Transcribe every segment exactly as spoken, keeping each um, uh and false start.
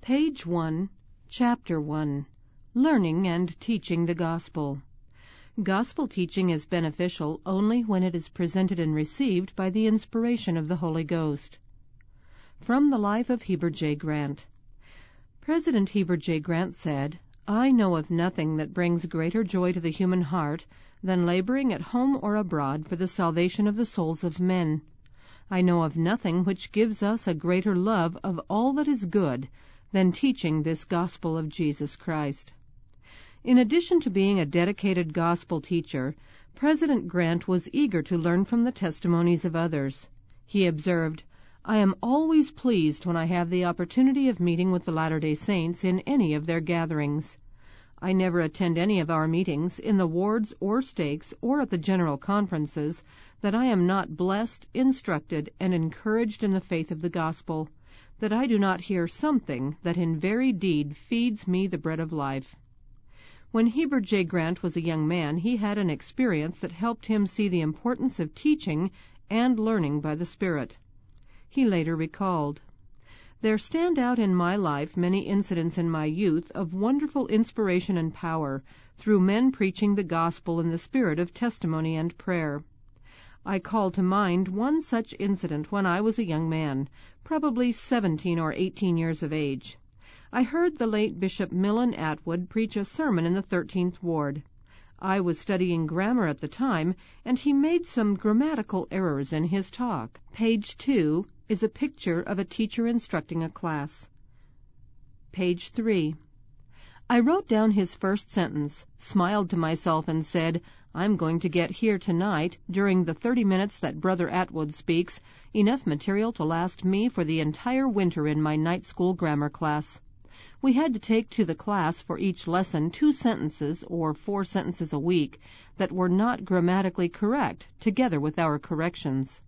Page one, Chapter one, Learning and Teaching the Gospel. Gospel teaching is beneficial only when it is presented and received by the inspiration of the Holy Ghost. From the Life of Heber J. Grant. President Heber J. Grant said, "I know of nothing that brings greater joy to the human heart than laboring at home or abroad for the salvation of the souls of men. I know of nothing which gives us a greater love of all that is good than teaching this gospel of Jesus Christ." In addition to being a dedicated gospel teacher, President Grant was eager to learn from the testimonies of others. He observed, "I am always pleased when I have the opportunity of meeting with the Latter-day Saints in any of their gatherings. I never attend any of our meetings, in the wards or stakes or at the general conferences, that I am not blessed, instructed, and encouraged in the faith of the gospel, that I do not hear something that in very deed feeds me the bread of life." When Heber J. Grant was a young man, he had an experience that helped him see the importance of teaching and learning by the Spirit. He later recalled, "There stand out in my life many incidents in my youth of wonderful inspiration and power, through men preaching the gospel in the spirit of testimony and prayer. I call to mind one such incident when I was a young man, probably seventeen or eighteen years of age. I heard the late Bishop Millen Atwood preach a sermon in the thirteenth Ward. I was studying grammar at the time, and he made some grammatical errors in his talk." Page two is a picture of a teacher instructing a class. Page three. I wrote down his first sentence, smiled to myself, and said, "I'm going to get here tonight, during the thirty minutes that Brother Atwood speaks, enough material to last me for the entire winter in my night school grammar class." We had to take to the class for each lesson two sentences, or four sentences a week, that were not grammatically correct, together with our corrections.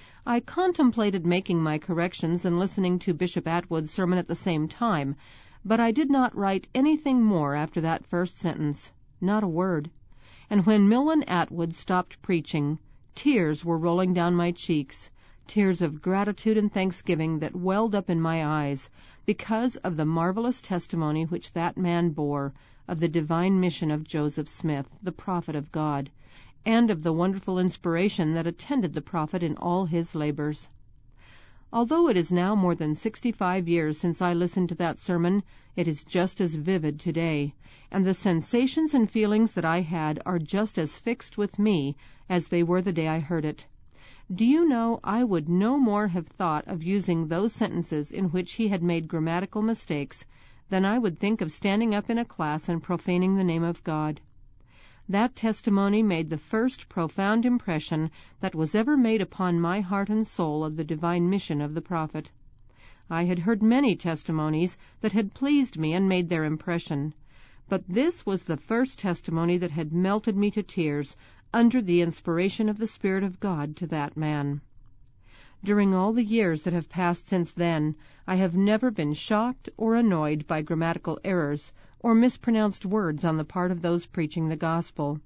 I contemplated making my corrections and listening to Bishop Atwood's sermon at the same time, but I did not write anything more after that first sentence, not a word. And when Millen Atwood stopped preaching, tears were rolling down my cheeks, tears of gratitude and thanksgiving that welled up in my eyes, because of the marvelous testimony which that man bore of the divine mission of Joseph Smith, the prophet of God, and of the wonderful inspiration that attended the prophet in all his labors. Although it is now more than sixty-five years since I listened to that sermon, it is just as vivid today, and the sensations and feelings that I had are just as fixed with me as they were the day I heard it. Do you know, I would no more have thought of using those sentences in which he had made grammatical mistakes than I would think of standing up in a class and profaning the name of God. That testimony made the first profound impression that was ever made upon my heart and soul of the divine mission of the prophet. I had heard many testimonies that had pleased me and made their impression, but this was the first testimony that had melted me to tears under the inspiration of the Spirit of God to that man. During all the years that have passed since then, I have never been shocked or annoyed by grammatical errors or mispronounced words on the part of those preaching the gospel.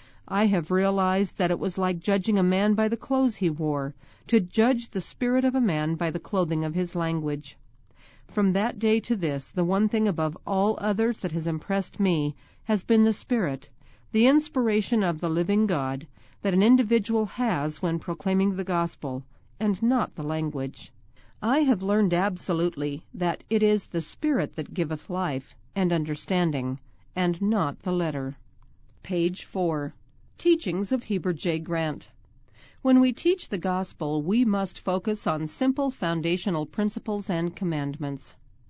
I have realized that it was like judging a man by the clothes he wore, to judge the spirit of a man by the clothing of his language. From that day to this, the one thing above all others that has impressed me has been the Spirit, the inspiration of the living God, that an individual has when proclaiming the gospel, and not the language. I have learned absolutely that it is the Spirit that giveth life and understanding, and not the letter. Page four. Teachings of Heber J. Grant. When we teach the gospel, we must focus on simple foundational principles and commandments.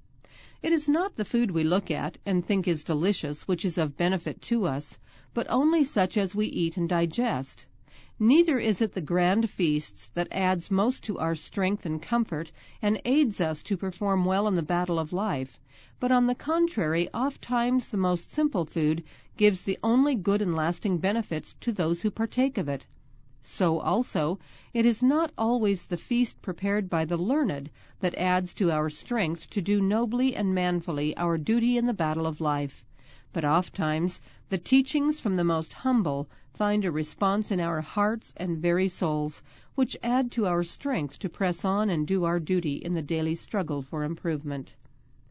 It is not the food we look at and think is delicious which is of benefit to us, but only such as we eat and digest. Neither is it the grand feasts that adds most to our strength and comfort and aids us to perform well in the battle of life, but on the contrary, oft-times the most simple food gives the only good and lasting benefits to those who partake of it. So also, it is not always the feast prepared by the learned that adds to our strength to do nobly and manfully our duty in the battle of life, but oft-times the teachings from the most humble find a response in our hearts and very souls, which add to our strength to press on and do our duty in the daily struggle for improvement.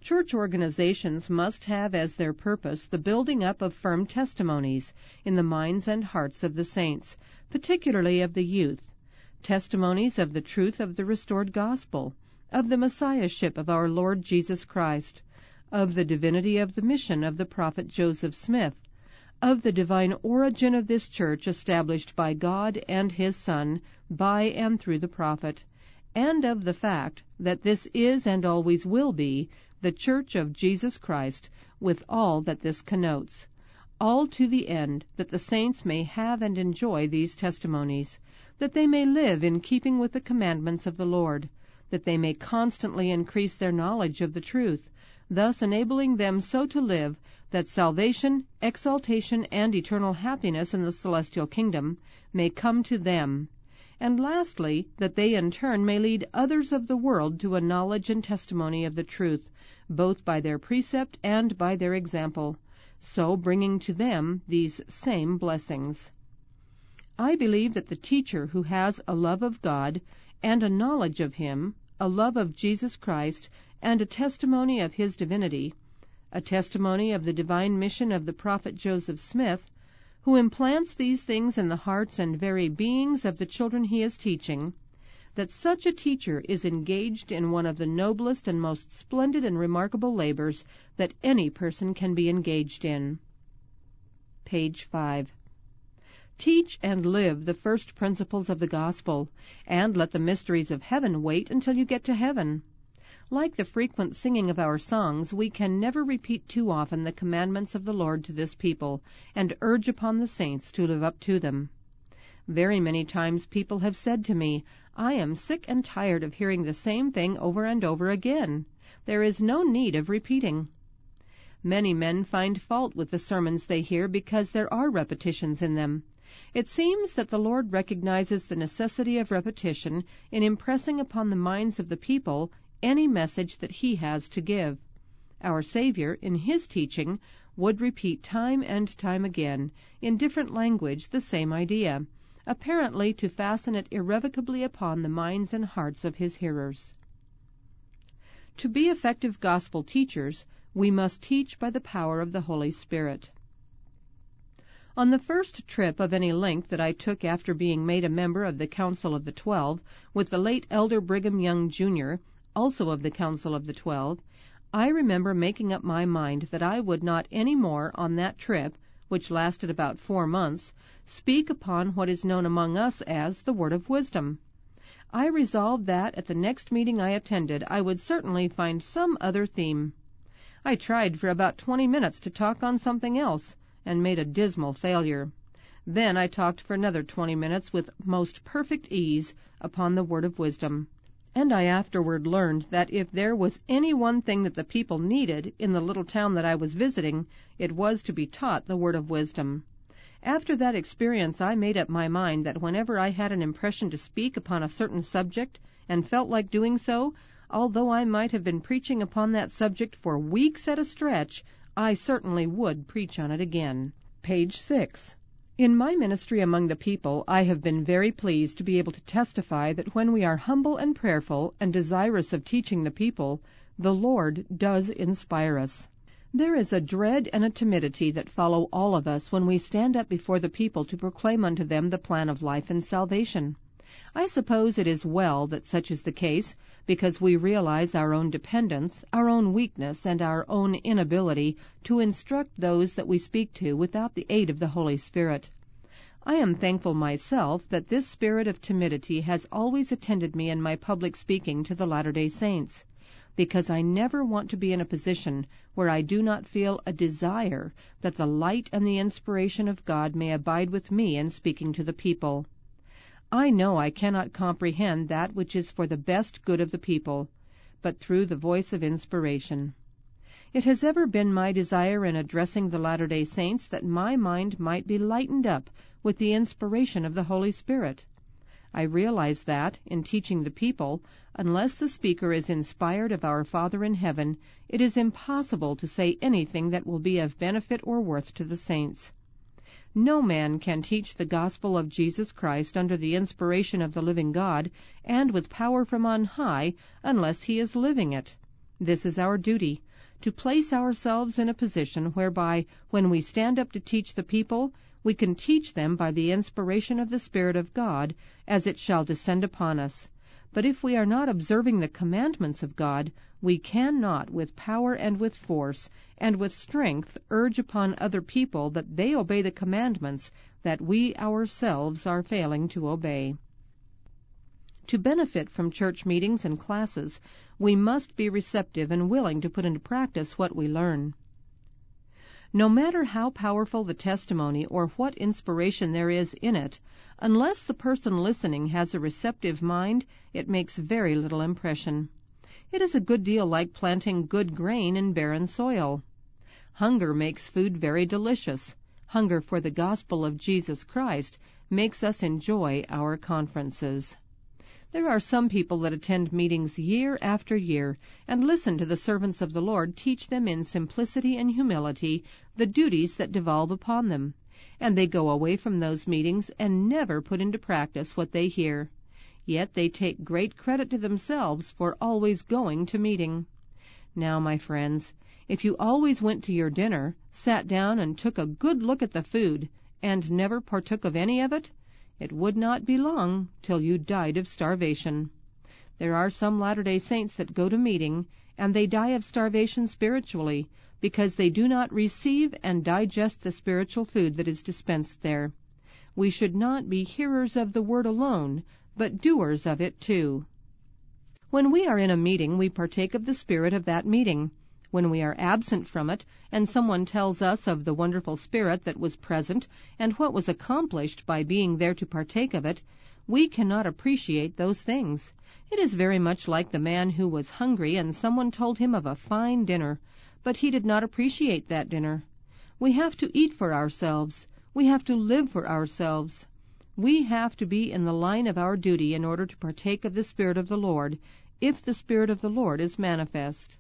Church organizations must have as their purpose the building up of firm testimonies in the minds and hearts of the saints, particularly of the youth, testimonies of the truth of the restored gospel, of the Messiahship of our Lord Jesus Christ, of the divinity of the mission of the prophet Joseph Smith, of the divine origin of this church established by God and His Son, by and through the prophet, and of the fact that this is and always will be the Church of Jesus Christ, with all that this connotes, all to the end that the saints may have and enjoy these testimonies, that they may live in keeping with the commandments of the Lord, that they may constantly increase their knowledge of the truth, thus enabling them so to live that salvation, exaltation, and eternal happiness in the celestial kingdom may come to them, and lastly, that they in turn may lead others of the world to a knowledge and testimony of the truth, both by their precept and by their example, so bringing to them these same blessings. I believe that the teacher who has a love of God and a knowledge of Him, a love of Jesus Christ, and a testimony of His divinity, a testimony of the divine mission of the prophet Joseph Smith, who implants these things in the hearts and very beings of the children he is teaching, that such a teacher is engaged in one of the noblest and most splendid and remarkable labors that any person can be engaged in. Page five. Teach and live the first principles of the gospel, and let the mysteries of heaven wait until you get to heaven. Like the frequent singing of our songs, we can never repeat too often the commandments of the Lord to this people, and urge upon the saints to live up to them. Very many times people have said to me, I am sick and tired of hearing the same thing over and over again. There is no need of repeating. Many men find fault with the sermons they hear because there are repetitions in them. It seems that the Lord recognizes the necessity of repetition in impressing upon the minds of the people any message that He has to give. Our Savior, in His teaching, would repeat time and time again, in different language, the same idea, apparently to fasten it irrevocably upon the minds and hearts of His hearers. To be effective gospel teachers, we must teach by the power of the Holy Spirit. On the first trip of any length that I took after being made a member of the Council of the Twelve, with the late Elder Brigham Young, Junior, also of the Council of the Twelve, I remember making up my mind that I would not any more on that trip, which lasted about four months, speak upon what is known among us as the word of wisdom. I resolved that at the next meeting I attended I would certainly find some other theme. I tried for about twenty minutes to talk on something else, and made a dismal failure. Then I talked for another twenty minutes with most perfect ease upon the word of wisdom. And I afterward learned that if there was any one thing that the people needed in the little town that I was visiting, it was to be taught the word of wisdom. After that experience I made up my mind that whenever I had an impression to speak upon a certain subject and felt like doing so, although I might have been preaching upon that subject for weeks at a stretch, I certainly would preach on it again. Page six. In my ministry among the people, I have been very pleased to be able to testify that when we are humble and prayerful and desirous of teaching the people, the Lord does inspire us. There is a dread and a timidity that follow all of us when we stand up before the people to proclaim unto them the plan of life and salvation. I suppose it is well that such is the case, because we realize our own dependence, our own weakness, and our own inability to instruct those that we speak to without the aid of the Holy Spirit. I am thankful myself that this spirit of timidity has always attended me in my public speaking to the Latter-day Saints, because I never want to be in a position where I do not feel a desire that the light and the inspiration of God may abide with me in speaking to the people. I know I cannot comprehend that which is for the best good of the people, but through the voice of inspiration. It has ever been my desire in addressing the Latter-day Saints that my mind might be lightened up with the inspiration of the Holy Spirit. I realize that, in teaching the people, unless the speaker is inspired of our Father in heaven, it is impossible to say anything that will be of benefit or worth to the saints. No man can teach the gospel of Jesus Christ under the inspiration of the living God and with power from on high unless he is living it. This is our duty, to place ourselves in a position whereby, when we stand up to teach the people, we can teach them by the inspiration of the Spirit of God, as it shall descend upon us. But if we are not observing the commandments of God, we cannot, with power and with force, and with strength, urge upon other people that they obey the commandments that we ourselves are failing to obey. To benefit from church meetings and classes, we must be receptive and willing to put into practice what we learn. No matter how powerful the testimony or what inspiration there is in it, unless the person listening has a receptive mind, it makes very little impression. It is a good deal like planting good grain in barren soil. Hunger makes food very delicious. Hunger for the gospel of Jesus Christ makes us enjoy our conferences. There are some people that attend meetings year after year and listen to the servants of the Lord teach them in simplicity and humility the duties that devolve upon them, and they go away from those meetings and never put into practice what they hear. Yet they take great credit to themselves for always going to meeting. Now, my friends, if you always went to your dinner, sat down and took a good look at the food, and never partook of any of it, it would not be long till you died of starvation. There are some Latter-day Saints that go to meeting, and they die of starvation spiritually, because they do not receive and digest the spiritual food that is dispensed there. We should not be hearers of the word alone, but doers of it too. When we are in a meeting, we partake of the spirit of that meeting. When we are absent from it, and someone tells us of the wonderful spirit that was present and what was accomplished by being there to partake of it, we cannot appreciate those things. It is very much like the man who was hungry and someone told him of a fine dinner, but he did not appreciate that dinner. We have to eat for ourselves. We have to live for ourselves. We have to be in the line of our duty in order to partake of the Spirit of the Lord, if the Spirit of the Lord is manifest.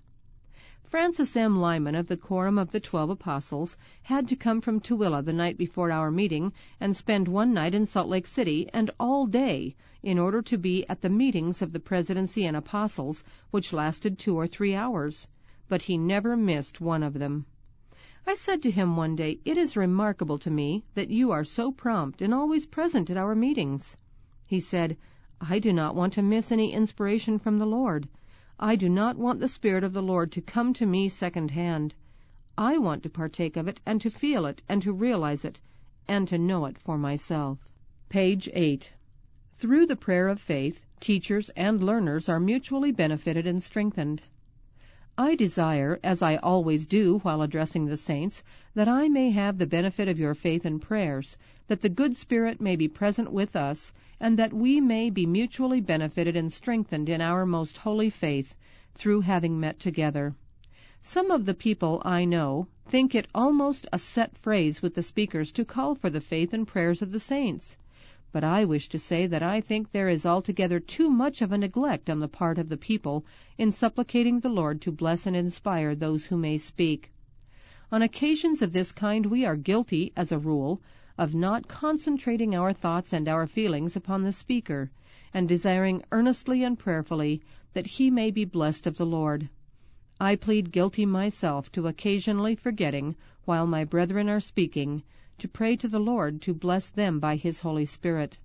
Francis M. Lyman of the Quorum of the Twelve Apostles had to come from Tooele the night before our meeting and spend one night in Salt Lake City and all day in order to be at the meetings of the Presidency and Apostles, which lasted two or three hours. But he never missed one of them. I said to him one day, "It is remarkable to me that you are so prompt and always present at our meetings." He said, "I do not want to miss any inspiration from the Lord. I do not want the Spirit of the Lord to come to me second-hand. I want to partake of it and to feel it and to realize it and to know it for myself." Page eight. Through the prayer of faith, teachers and learners are mutually benefited and strengthened. I desire, as I always do while addressing the saints, that I may have the benefit of your faith and prayers, that the good Spirit may be present with us, and that we may be mutually benefited and strengthened in our most holy faith, through having met together. Some of the people I know think it almost a set phrase with the speakers to call for the faith and prayers of the saints. But I wish to say that I think there is altogether too much of a neglect on the part of the people in supplicating the Lord to bless and inspire those who may speak. On occasions of this kind we are guilty, as a rule, of not concentrating our thoughts and our feelings upon the speaker, and desiring earnestly and prayerfully that he may be blessed of the Lord. I plead guilty myself to occasionally forgetting, while my brethren are speaking, to pray to the Lord to bless them by His Holy Spirit.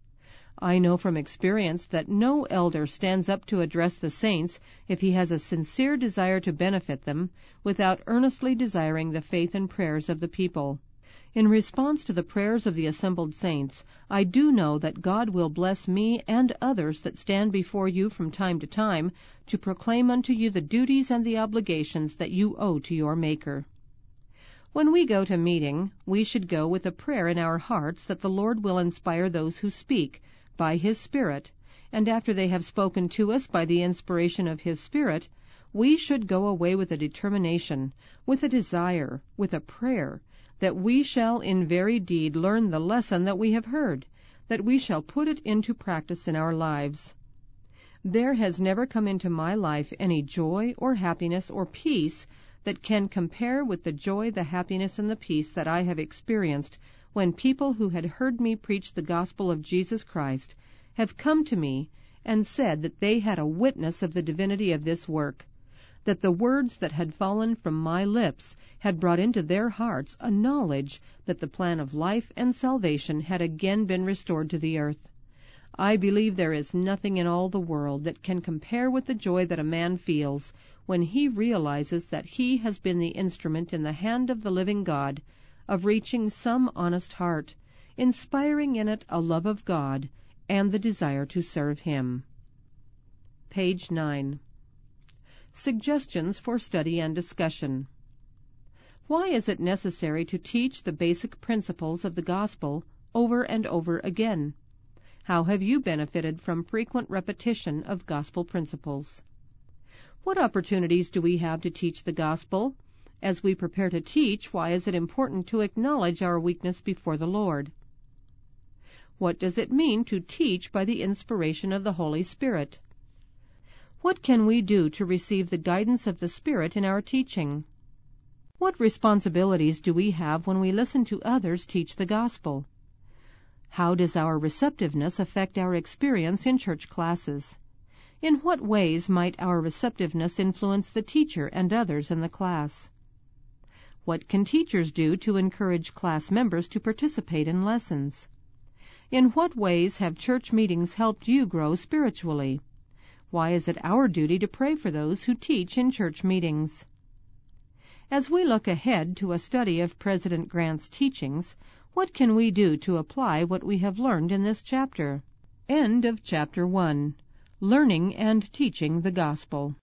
I know from experience that no elder stands up to address the saints if he has a sincere desire to benefit them, without earnestly desiring the faith and prayers of the people. In response to the prayers of the assembled saints, I do know that God will bless me and others that stand before you from time to time to proclaim unto you the duties and the obligations that you owe to your Maker. When we go to meeting, we should go with a prayer in our hearts that the Lord will inspire those who speak by His Spirit, and after they have spoken to us by the inspiration of His Spirit, we should go away with a determination, with a desire, with a prayer, that we shall in very deed learn the lesson that we have heard, that we shall put it into practice in our lives. There has never come into my life any joy or happiness or peace that can compare with the joy, the happiness, and the peace that I have experienced when people who had heard me preach the gospel of Jesus Christ have come to me and said that they had a witness of the divinity of this work. that the words that had fallen from my lips had brought into their hearts a knowledge that the plan of life and salvation had again been restored to the earth. I believe there is nothing in all the world that can compare with the joy that a man feels when he realizes that he has been the instrument in the hand of the living God of reaching some honest heart, inspiring in it a love of God and the desire to serve Him. Page nine. Suggestions for study and discussion. Why is it necessary to teach the basic principles of the gospel over and over again? How have you benefited from frequent repetition of gospel principles? What opportunities do we have to teach the gospel? As we prepare to teach, why is it important to acknowledge our weakness before the Lord? What does it mean to teach by the inspiration of the Holy Spirit? What can we do to receive the guidance of the Spirit in our teaching? What responsibilities do we have when we listen to others teach the gospel? How does our receptiveness affect our experience in church classes? In what ways might our receptiveness influence the teacher and others in the class? What can teachers do to encourage class members to participate in lessons? In what ways have church meetings helped you grow spiritually? Why is it our duty to pray for those who teach in church meetings? As we look ahead to a study of President Grant's teachings, what can we do to apply what we have learned in this chapter? End of Chapter one. Learning and Teaching the Gospel.